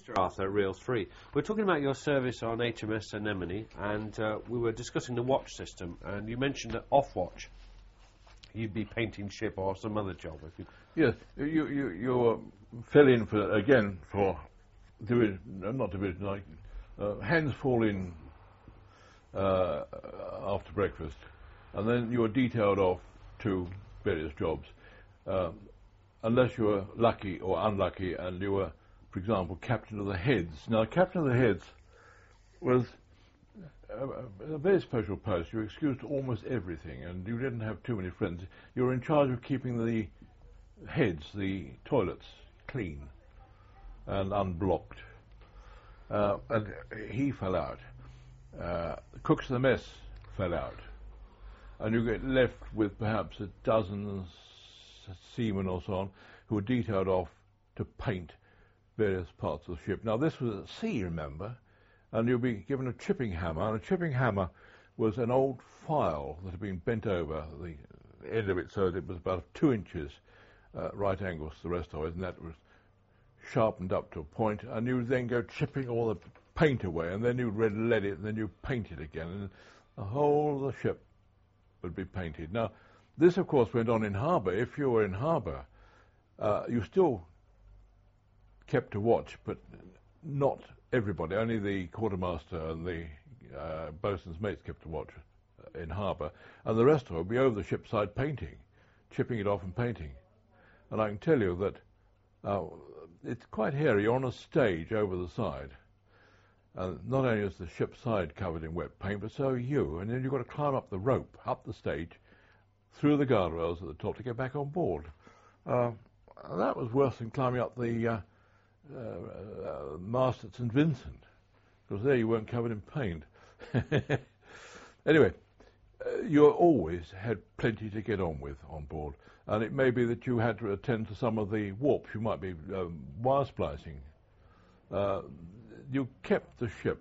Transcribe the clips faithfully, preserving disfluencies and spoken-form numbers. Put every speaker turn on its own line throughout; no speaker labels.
Mister Arthur, Reels Free. We're talking about your service on H M S Anemone, and uh, we were discussing the watch system, and you mentioned that off watch you'd be painting ship or some other job. If you
yes, you you you uh, fill in for again for division, no, not division. Like uh, hands fall in uh, after breakfast, and then you are detailed off to various jobs, uh, unless you were lucky or unlucky, and you were, for example, captain of the heads. Now, captain of the heads was a, a very special post. You were excused to almost everything, and you didn't have too many friends. You were in charge of keeping the heads, the toilets, clean and unblocked. Uh, and he fell out. Uh, the cooks of the mess fell out. And you get left with perhaps a dozen seamen or so on who were detailed off to paint various parts of the ship. Now, this was at sea, remember, and you'll be given a chipping hammer, and a chipping hammer was an old file that had been bent over the end of it so that it was about two inches uh, right angles to the rest of it, and that was sharpened up to a point, and you would then go chipping all the paint away, and then you'd red lead it, and then you paint it again, and the whole of the ship would be painted. Now, this, of course, went on in harbour. If you were in harbour, uh, you still kept to watch, but not everybody. Only the quartermaster and the uh, boatswain's mates kept to watch in harbour, and the rest of it would be over the ship's side painting, chipping it off and painting. And I can tell you that uh, it's quite hairy. You're on a stage over the side. And not only is the ship's side covered in wet paint, but so are you. And then you've got to climb up the rope, up the stage, through the guardrails at the top to get back on board. Uh, that was worse than climbing up the uh, uh, uh, mast at Saint Vincent, because there you weren't covered in paint. Anyway, uh, you always had plenty to get on with on board. And it may be that you had to attend to some of the warps. You might be um, wire splicing. Uh, you kept the ship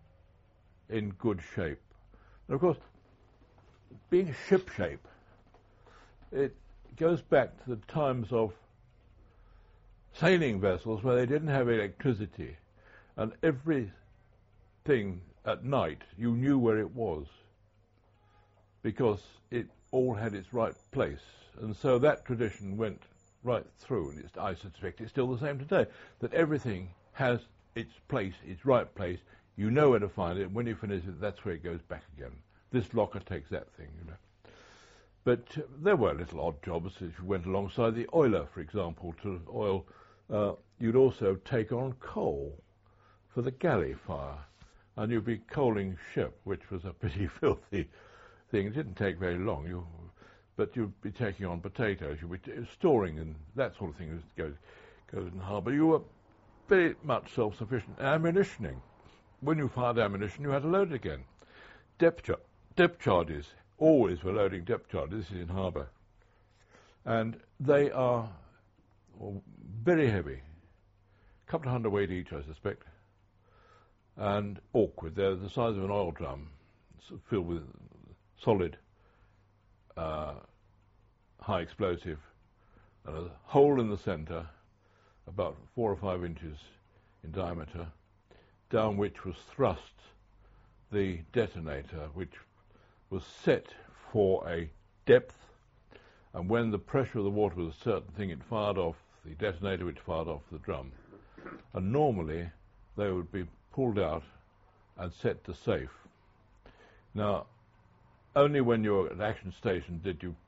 in good shape. And of course, being ship shape, it goes back to the times of sailing vessels where they didn't have electricity, and everything at night you knew where it was because it all had its right place. And so that tradition went right through, and it's, I suspect it's still the same today, that everything has its place, its right place. You know where to find it. When you finish it, that's where it goes back again. This locker takes that thing, you know. But uh, there were little odd jobs. If you went alongside the oiler, for example, to oil, uh, you'd also take on coal for the galley fire, and you'd be coaling ship, which was a pretty filthy thing. It didn't take very long, you, but you'd be taking on potatoes. You'd be t- storing and that sort of thing goes goes in harbour. You were very much self-sufficient. Ammunitioning. When you fired ammunition, you had to load it again. Depth, char- depth charges. Always were loading depth charges. This is in harbour. And they are well, very heavy. A couple of hundredweight each, I suspect. And awkward. They're the size of an oil drum, filled with solid, uh, high explosive, and a hole in the centre, about four or five inches in diameter, down which was thrust the detonator, which was set for a depth, and when the pressure of the water was a certain thing, it fired off the detonator, which fired off the drum. And normally they would be pulled out and set to safe. Now, only when you were at action station did you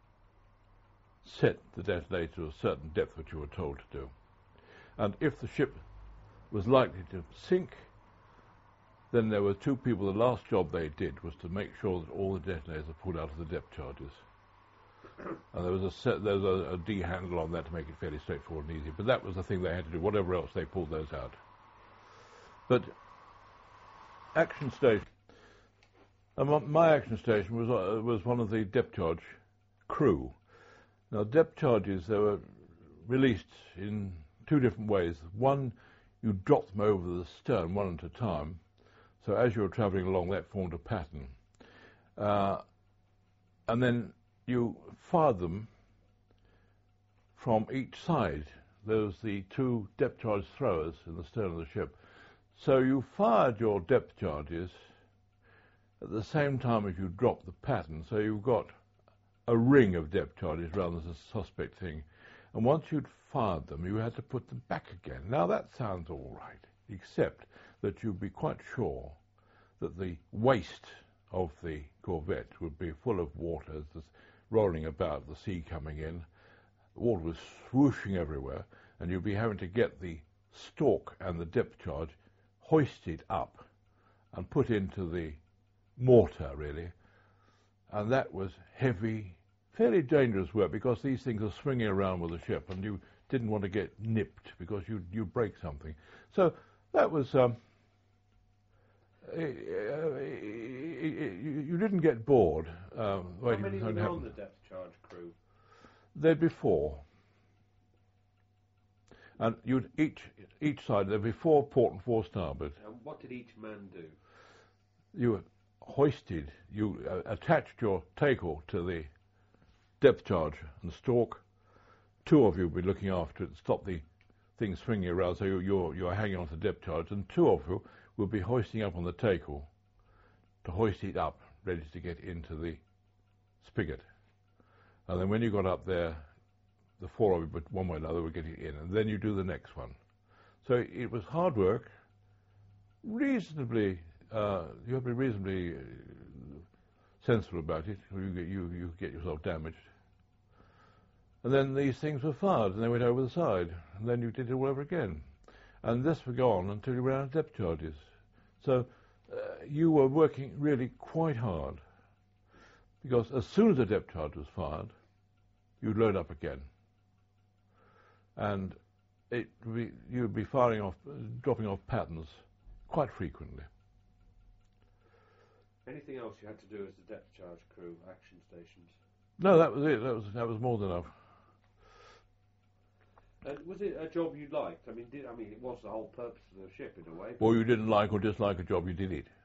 set the detonator to a certain depth which you were told to do. And if the ship was likely to sink, then there were two people. The last job they did was to make sure that all the detonators were pulled out of the depth charges. And there was a set, there was a, a D handle on that to make it fairly straightforward and easy. But that was the thing they had to do. Whatever else, they pulled those out. But action station. And my action station was uh, was one of the depth charge crew. Now, depth charges, they were released in two different ways. One, you drop them over the stern one at a time. So as you were travelling along, that formed a pattern. Uh, and then you fired them from each side there was the two depth charge throwers in the stern of the ship. So you fired your depth charges at the same time as you dropped the pattern, so you've got a ring of depth charges rather than a suspect thing. And once you'd fired them, you had to put them back again. Now that sounds all right, except that you'd be quite sure that the waist of the corvette would be full of water, as rolling about, the sea coming in. The water was swooshing everywhere, and you'd be having to get the stalk and the depth charge hoisted up and put into the mortar, really. And that was heavy, fairly dangerous work, because these things are swinging around with the ship, and you didn't want to get nipped because you you break something. So that was. Um, uh, you, you didn't get bored. Um,
How many were on the depth charge crew?
There'd be four, and you'd each each side there'd be four port and four starboard.
And what did each man do?
You hoisted, you uh, attached your tackle to the depth charge and stalk. Two of you would be looking after it, stop the thing swinging around, so you, you're, you're hanging on to the depth charge, and two of you would be hoisting up on the tackle to hoist it up, ready to get into the spigot. And then when you got up there, the four of you, but one way or another, were getting in, and then you do the next one. So it was hard work, reasonably. Uh, you have to be reasonably uh, sensible about it, or you get, you, you get yourself damaged. And then these things were fired, and they went over the side, and then you did it all over again. And this would go on until you ran out of depth charges. So uh, you were working really quite hard, because as soon as a depth charge was fired, you'd load up again. And it would be, you would be firing off, uh, dropping off patterns quite frequently.
Anything else you had to do as the depth charge crew, action stations?
No, that was it. That was that was more than enough.
Uh, was it a job you liked? I mean, did, I mean, it was the whole purpose of the ship in a way.
Or you didn't like or dislike a job, you did it.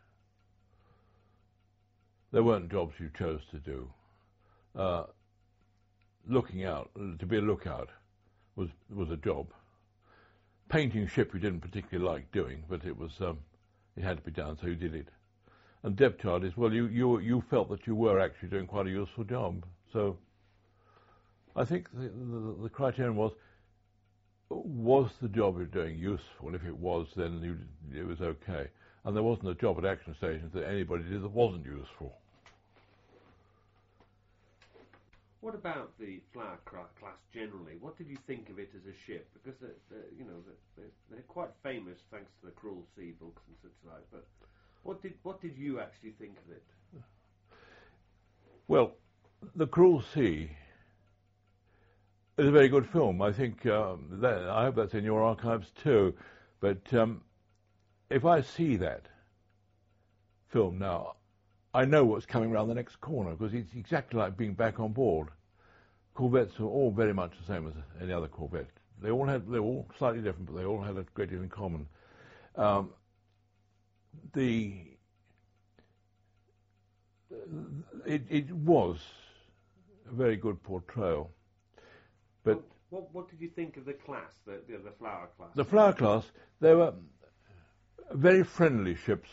There weren't jobs you chose to do. Uh, looking out, to be a lookout, was was a job. Painting ship you didn't particularly like doing, but it was um, it had to be done, so you did it. And depth charges, well, you, you you felt that you were actually doing quite a useful job. So I think the, the, the criterion was, was the job you're doing useful? If it was, then you, it was okay. And there wasn't a job at action stations that anybody did that wasn't useful.
What about the Flower class generally? What did you think of it as a ship? Because they're, they're, you know they're, they're quite famous thanks to the Cruel Sea books and such like. But what did what did you actually think of it?
Well, the Cruel Sea is a very good film. I think um, that, I hope that's in your archives too. But um, if I see that film now, I know what's coming around the next corner, because it's exactly like being back on board. Corvettes are all very much the same as any other Corvette. They all had, they were all slightly different, but they all had a great deal in common. Um, the it, it was a very good portrayal, but
what, what, what did you think of the class, the, the, the Flower class?
The Flower class, they were very friendly ships.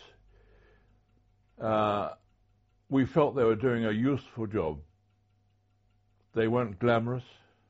Uh, we felt they were doing a useful job. They weren't glamorous,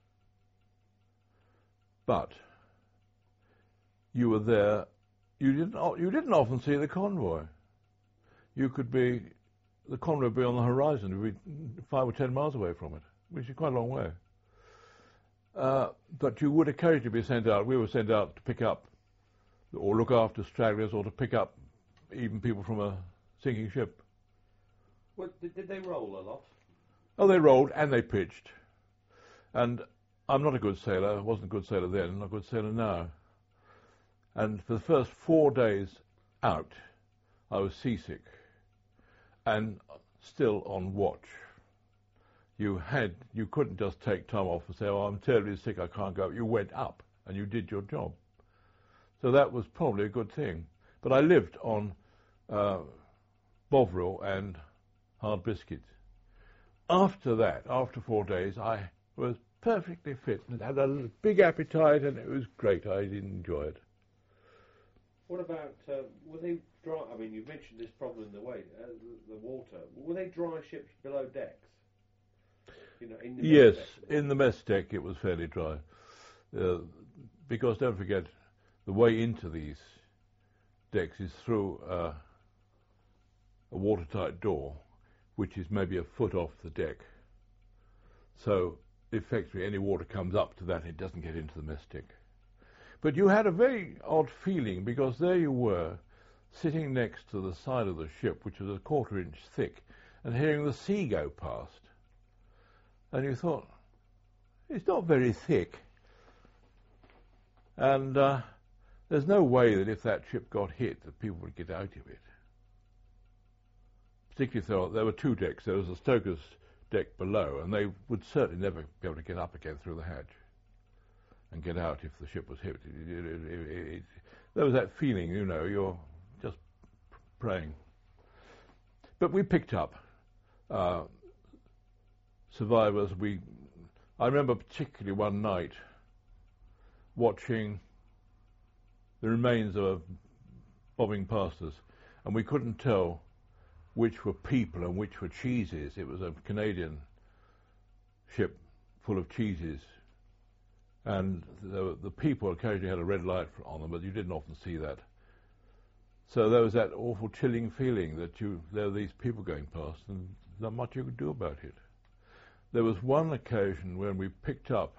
but you were there. You didn't. You didn't often see the convoy. You could be, the convoy would be on the horizon. You'd be five or ten miles away from it, which is quite a long way. Uh, but you would occasionally be sent out. We were sent out to pick up, or look after stragglers, or to pick up even people from a sinking ship.
Well, did, did they roll a lot?
Oh, they rolled and they pitched. And I'm not a good sailor. I wasn't a good sailor then. I'm not a good sailor now. And for the first four days out, I was seasick and still on watch. You had, you couldn't just take time off and say, "Oh, I'm terribly sick, I can't go." You went up and you did your job. So that was probably a good thing. But I lived on uh, Bovril and hard biscuits. After that, after four days, I was perfectly fit and had a big appetite, and it was great. I did enjoy it.
What about, uh, were they dry? I mean, you've mentioned this problem in the way, uh, the, the water. Were they dry ships below decks? You know, in the
yes,
mess deck?
in the mess deck it was fairly dry. Uh, because don't forget, the way into these decks is through uh, a watertight door, which is maybe a foot off the deck. So, effectively, any water comes up to that, it doesn't get into the mess deck. But you had a very odd feeling, because there you were, sitting next to the side of the ship, which was a quarter inch thick, and hearing the sea go past. And you thought, it's not very thick. And uh, there's no way that if that ship got hit, that people would get out of it. Particularly if there were two decks. There was a stoker's deck below, and they would certainly never be able to get up again through the hatch and get out if the ship was hit. It, it, it, it, there was that feeling, you know, you're just praying. But we picked up uh, survivors. We, I remember particularly one night watching the remains of a bobbing past us, and we couldn't tell which were people and which were cheeses. It was a Canadian ship full of cheeses, and the, the people occasionally had a red light on them, but you didn't often see that. So there was that awful chilling feeling that you there were these people going past, and not much you could do about it. There was one occasion when we picked up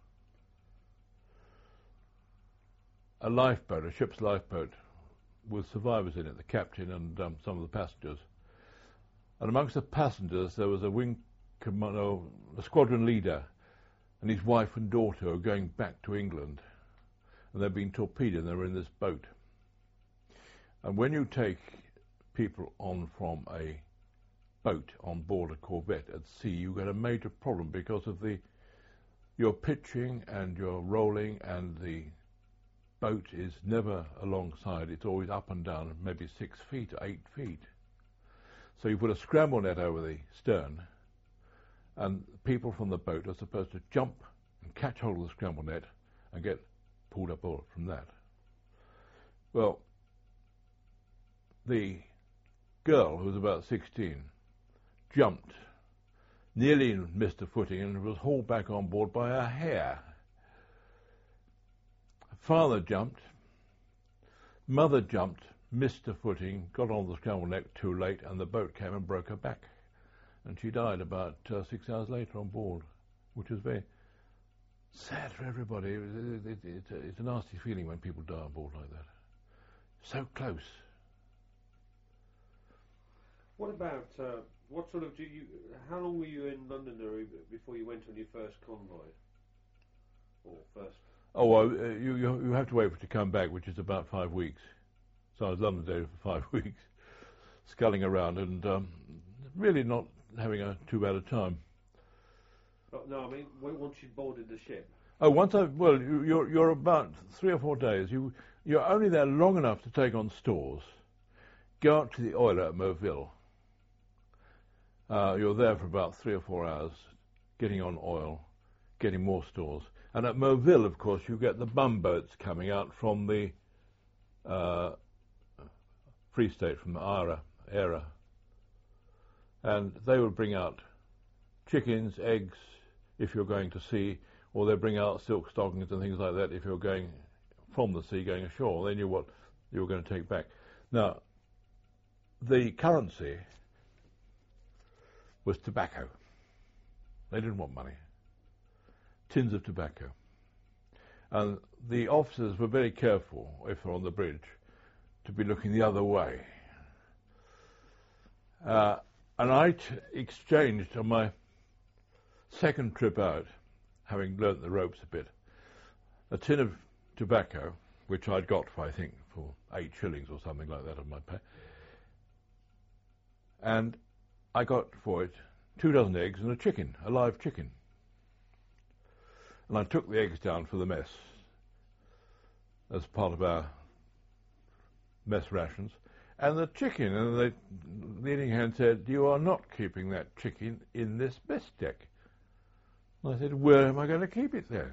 a lifeboat, a ship's lifeboat, with survivors in it, the captain and um, some of the passengers. And amongst the passengers there was a wing commando, a squadron leader, and his wife and daughter were going back to England, and they'd been torpedoed and they were in this boat. And when you take people on from a boat on board a corvette at sea, you get a major problem because of the you're pitching and you're rolling, and the boat is never alongside. It's always up and down, maybe six feet, eight feet. So you put a scramble net over the stern, and people from the boat are supposed to jump and catch hold of the scramble net and get pulled up from that. Well, the girl, who was about sixteen, jumped, nearly missed her footing, and was hauled back on board by her hair. Father jumped, mother jumped, missed her footing, got on the scramble net too late, and the boat came and broke her back. And she died about uh, six hours later on board, which was very sad for everybody. It, it, it, it, it's a nasty feeling when people die on board like that. So close.
What about, uh, what sort of, do you, how long were you in Londonderry before you went on your first convoy? Or first?
Oh, well, uh, you, you you have to wait for it to come back, which is about five weeks. So I was Londonderry for five weeks, sculling around and um, really not having a too bad a time.
But no, I mean, once you boarded the ship.
Oh, once I well, you, you're you're about three or four days. You you're only there long enough to take on stores. Go up to the oiler at Moville. Uh, you're there for about three or four hours, getting on oil, getting more stores. And at Moville, of course, you get the bum boats coming out from the uh, Free State, from the Ara, Era. And they will bring out chickens, eggs, if you're going to sea, or they bring out silk stockings and things like that if you're going from the sea, going ashore. They knew what you were going to take back. Now, the currency was tobacco. They didn't want money. Tins of tobacco. And the officers were very careful, if they're on the bridge, to be looking the other way. Uh, and I t- exchanged on my second trip out, having learnt the ropes a bit, a tin of tobacco, which I'd got for, I think, for eight shillings or something like that of my pay. And I got for it two dozen eggs and a chicken, a live chicken. And I took the eggs down for the mess as part of our mess rations. And the chicken, and the leading hand said, "You are not keeping that chicken in this mess deck." I said, where am I going to keep it then?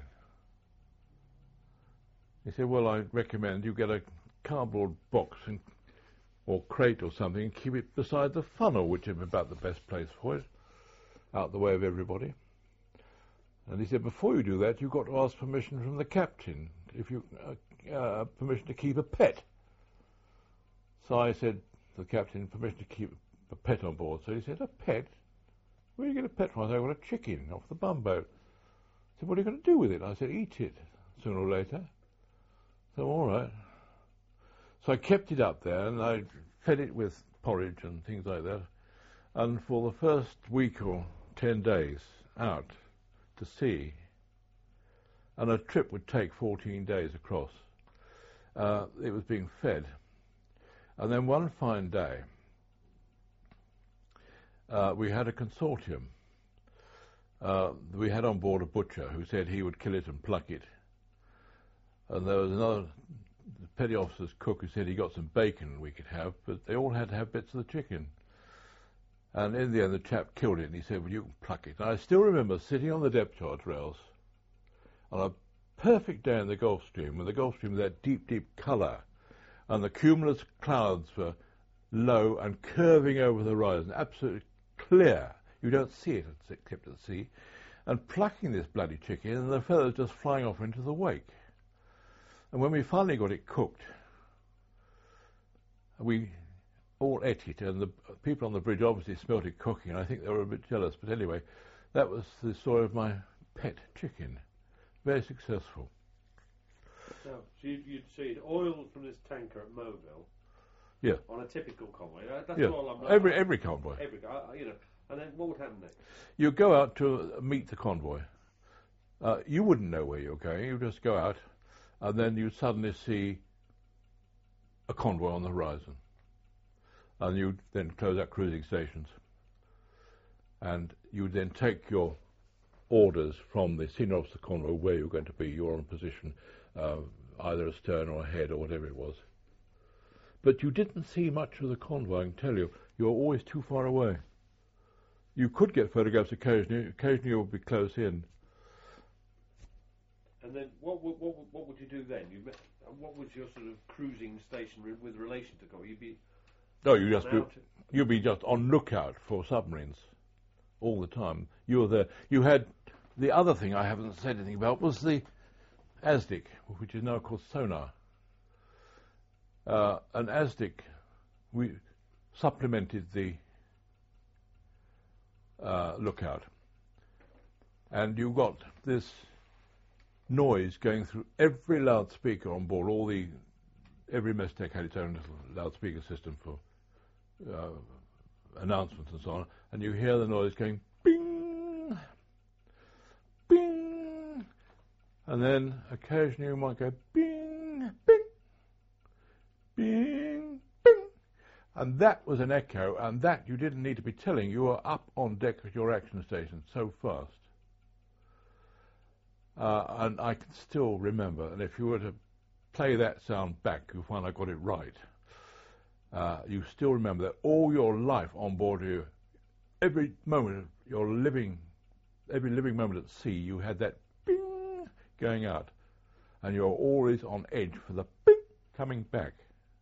He said, well, I recommend you get a cardboard box and, or crate or something and keep it beside the funnel, which is about the best place for it, out the way of everybody. And he said, before you do that, you've got to ask permission from the captain, if you uh, uh, permission to keep a pet. So I said to the captain, permission to keep a pet on board. So he said, a pet? Where do you get a pet from? I said, I got a chicken off the bumboat. He said, what are you going to do with it? I said, eat it, sooner or later. So, all right. So I kept it up there, and I fed it with porridge and things like that. And for the first week or ten days out to sea, and a trip would take fourteen days across, uh, it was being fed. And then one fine day, uh, we had a consortium. Uh, we had on board a butcher who said he would kill it and pluck it. And there was another petty officer's cook who said he got some bacon we could have, but they all had to have bits of the chicken. And in the end, the chap killed it, and he said, well, you can pluck it. And I still remember sitting on the depth charge rails on a perfect day in the Gulf Stream, with the Gulf Stream with that deep, deep colour, and the cumulus clouds were low and curving over the horizon, absolutely clear. You don't see it except at sea. And plucking this bloody chicken, and the feathers just flying off into the wake. And when we finally got it cooked, we all ate it, and the people on the bridge obviously smelt it cooking, and I think they were a bit jealous. But anyway, that was the story of my pet chicken. Very successful.
So, so you'd, you'd see oil from this tanker at Moville.
Yeah.
On a typical convoy. That's
yeah.
all I'm.
Every every convoy.
Every uh, you know, and then what would happen next?
You go out to meet the convoy. Uh, you wouldn't know where you're going. You just go out, and then you suddenly see a convoy on the horizon, and you then close out cruising stations, and you then take your orders from the senior officer convoy where you're going to be. You're on position, uh, either astern or ahead or whatever it was. But you didn't see much of the convoy, I can tell you. You were always too far away. You could get photographs occasionally. Occasionally you would be close in.
And then what would, what would, what would you do then? You met, what was your sort of cruising station re- with relation to convoy? You'd be...
No, you just be, you'd be just on lookout for submarines all the time. You were there. You had... The other thing I haven't said anything about was the A S D I C, which is now called sonar. Uh, an A S D I C, we supplemented the uh, lookout, and you got this noise going through every loudspeaker on board. All the every mess deck had its own little loudspeaker system for uh, announcements and so on, and you hear the noise going bing, bing, and then occasionally you might go bing, bing, bing, bing, and that was an echo, and that you didn't need to be telling. You were up on deck at your action station so fast. Uh, and I can still remember, and if you were to play that sound back, you'll find I got it right. Uh, you still remember that all your life on board you, every moment you're living, every living moment at sea, you had that bing going out, and you're always on edge for the bing coming back.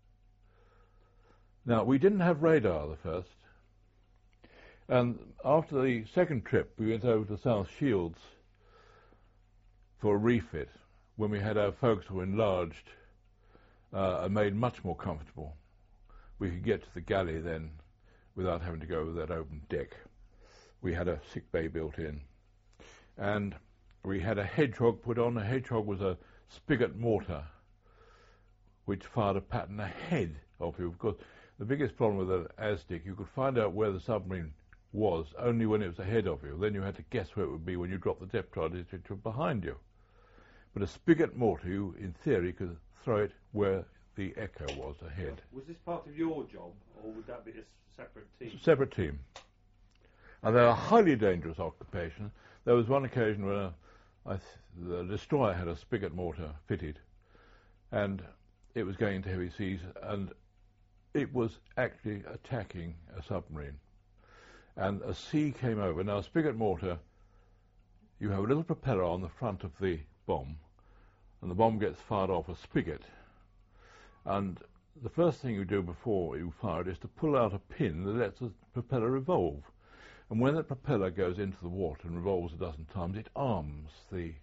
Now, we didn't have radar the first, and after the second trip, we went over to South Shields for a refit, when we had our forecastle enlarged uh, and made much more comfortable. We could get to the galley then without having to go over that open deck. We had a sick bay built in. And we had a hedgehog put on. A hedgehog was a spigot mortar which fired a pattern ahead of you. Because the biggest problem with an A S D I C, you could find out where the submarine was only when it was ahead of you. Then you had to guess where it would be when you dropped the depth charges which were behind you. But a spigot mortar, you, in theory, could throw it where the echo was ahead.
Was this part of your job, or would that be a separate team?
It's a separate team. And they're a highly dangerous occupation. There was one occasion where I th- the destroyer had a spigot mortar fitted, and it was going into heavy seas, and it was actually attacking a submarine. And a sea came over. Now, a spigot mortar, you have a little propeller on the front of the bomb, and the bomb gets fired off a spigot. And the first thing you do before you fire it is to pull out a pin that lets the propeller revolve. And when that propeller goes into the water and revolves a dozen times, it arms the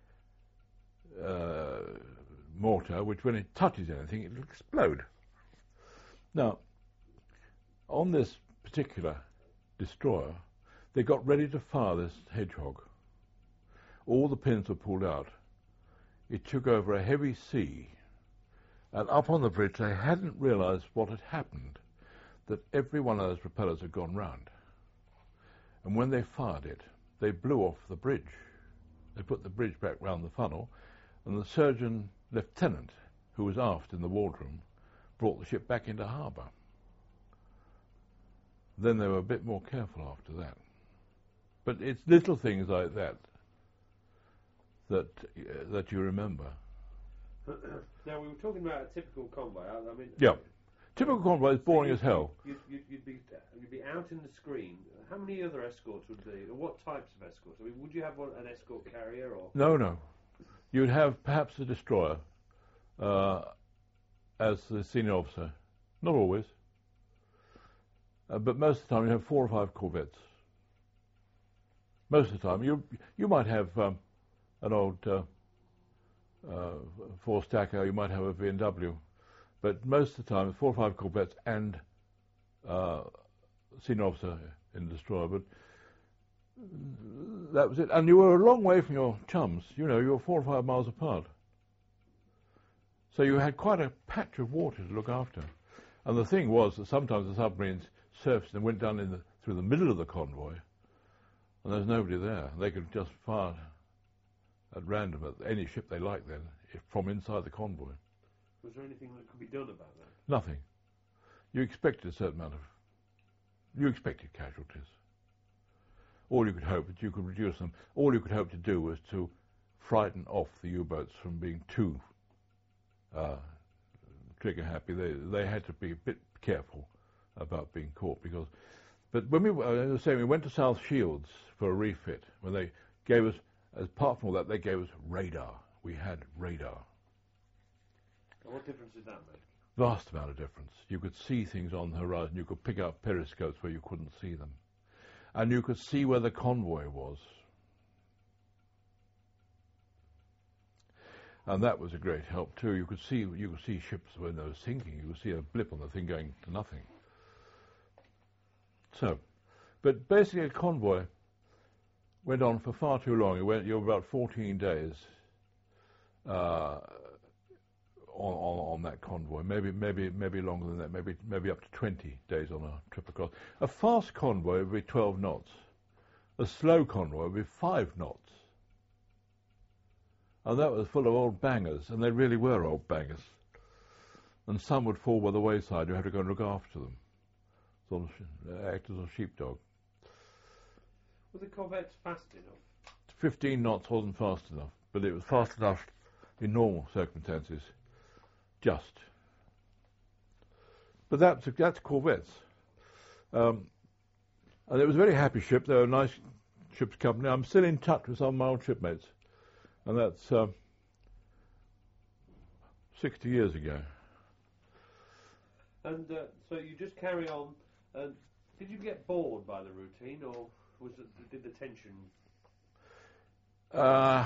uh, mortar, which when it touches anything, it will explode. Now, on this particular destroyer, they got ready to fire this Hedgehog. All the pins were pulled out. It took over a heavy sea, and up on the bridge they hadn't realised what had happened, that every one of those propellers had gone round. And when they fired it, they blew off the bridge. They put the bridge back round the funnel, and the surgeon lieutenant, who was aft in the wardroom, brought the ship back into harbour. Then they were a bit more careful after that. But it's little things like that that uh, that you remember.
Now, we were talking about a typical convoy. I, I mean,
yeah, typical convoy is boring
so
as hell.
You'd, you'd, you'd be you'd be out in the screen. How many other escorts would be? Or what types of escorts? I mean, would you have one, an escort carrier or?
No, no. You'd have perhaps a destroyer uh, as the senior officer. Not always. Uh, but most of the time you have four or five corvettes. Most of the time. You you might have um, an old uh, uh, four-stacker, you might have a V and W, but most of the time it's four or five corvettes and uh, senior officer in the destroyer. But that was it. And you were a long way from your chums. You know, you were four or five miles apart. So you had quite a patch of water to look after. And the thing was that sometimes the submarines surfaced and went down in the, through the middle of the convoy, and there was nobody there. They could just fire at random at any ship they liked then, if from inside the convoy.
Was there anything that could be done about that?
Nothing. You expected a certain amount of... You expected casualties. All you could hope that you could reduce them. All you could hope to do was to frighten off the U-boats from being too uh, trigger happy. They they had to be a bit careful about being caught, because. But when we, I was saying, we went to South Shields for a refit. When they gave us, apart from all that, they gave us radar. We had radar.
And what difference did that make?
Vast amount of difference. You could see things on the horizon. You could pick up periscopes where you couldn't see them, and you could see where the convoy was. And that was a great help too. You could see you could see ships when they were sinking. You could see a blip on the thing going to nothing. So, but basically a convoy went on for far too long. It went, you were about fourteen days uh, on, on on that convoy. Maybe maybe maybe longer than that. Maybe maybe up to twenty days on a trip across. A fast convoy would be twelve knots. A slow convoy would be five knots. And that was full of old bangers, and they really were old bangers. And some would fall by the wayside. You had to go and look after them. Sort of act as a sheepdog.
Were the corvettes fast enough?
Fifteen knots wasn't fast enough, but it was fast enough in normal circumstances. Just. But that's that's corvettes. Um, and it was a very happy ship. They were a nice ship's company. I'm still in touch with some of my old shipmates. And that's uh, sixty years ago.
And uh, so you just carry on. And did you get bored by the routine, or was it, did the tension?
Uh,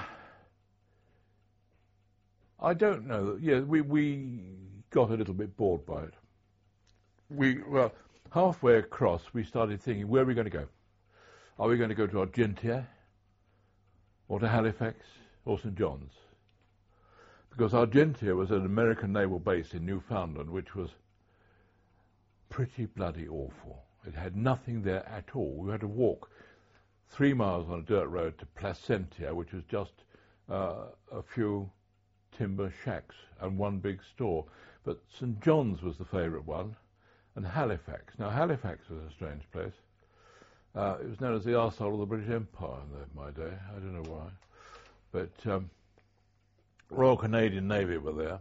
I don't know. Yeah, we we got a little bit bored by it. We well halfway across, we started thinking, where are we going to go? Are we going to go to Argentia, or to Halifax, or Saint John's? Because Argentia was an American naval base in Newfoundland, which was pretty bloody awful. It had nothing there at all. We had to walk three miles on a dirt road to Placentia, which was just uh, a few timber shacks and one big store. But Saint John's was the favourite one, and Halifax. Now, Halifax was a strange place. Uh, it was known as the arsehole of the British Empire in my day. I don't know why. But um, Royal Canadian Navy were there.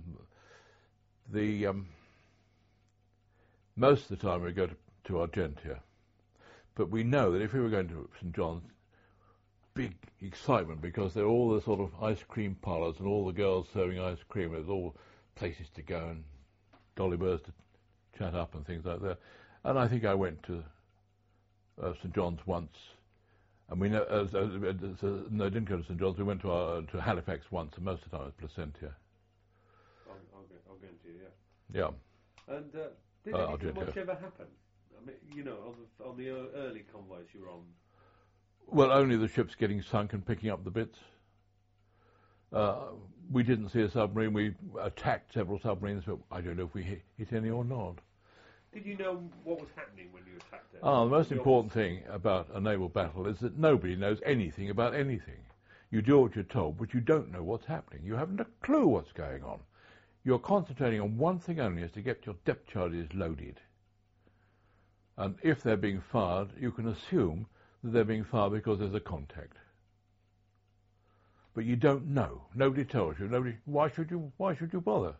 The um, most of the time we go to, to Argentia, but we know that if we were going to Saint John's, big excitement because there are all the sort of ice cream parlours and all the girls serving ice cream. There's all places to go and dolly birds to chat up and things like that. And I think I went to uh, St John's once. And we know, uh, uh, uh, uh, no, didn't go to St John's. We went to uh, to Halifax once, and most of the time it was Placentia.
I'll, I'll, go, I'll go into you,
yeah.
Yeah. And uh, did
Uh,
anything
Argentina.
much ever happen? I mean, you know, on the, on the ear- early convoys you were on.
Well, only the ships getting sunk and picking up the bits. Uh, we didn't see a submarine. We attacked several submarines, but I don't know if we hit, hit any or not.
Did you know what was happening when you attacked it?
Ah, the most
The
important thing about a naval battle is that nobody knows anything about anything. You do what you're told, but you don't know what's happening. You haven't a clue what's going on. You're concentrating on one thing only, is to get your depth charges loaded. And if they're being fired, you can assume that they're being fired because there's a contact. But you don't know. Nobody tells you. Nobody. Why should you? Why should you bother?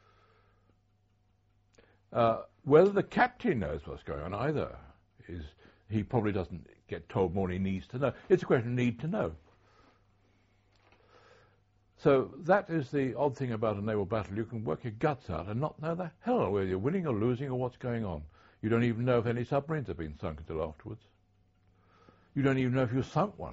Uh, whether the captain knows what's going on either is he probably doesn't get told more than he needs to know. It's a question of need to know. So that is the odd thing about a naval battle. You can work your guts out and not know the hell whether you're winning or losing or what's going on. You don't even know if any submarines have been sunk until afterwards. You don't even know if you sunk one.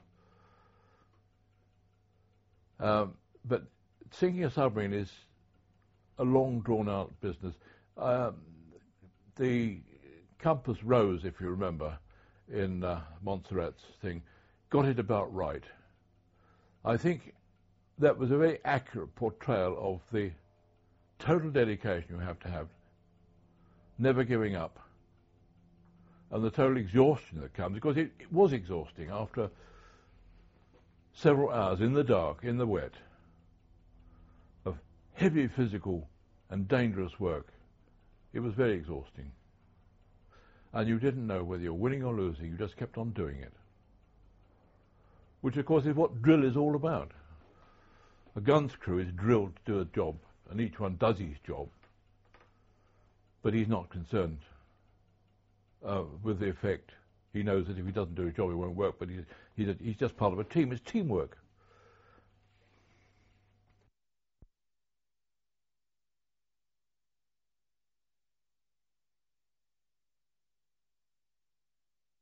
Um, but sinking a submarine is a long, drawn-out business. Um, the Compass Rose, if you remember, in uh, Montserrat's thing, got it about right. I think that was a very accurate portrayal of the total dedication you have to have, never giving up, and the total exhaustion that comes, because it, it was exhausting after several hours in the dark, in the wet, of heavy physical and dangerous work. It was very exhausting. And you didn't know whether you're winning or losing, you just kept on doing it. Which, of course, is what drill is all about. A gun's crew is drilled to do a job, and each one does his job. But he's not concerned uh, with the effect. He knows that if he doesn't do his job, it won't work, but he's, he's, a, he's just part of a team. It's teamwork.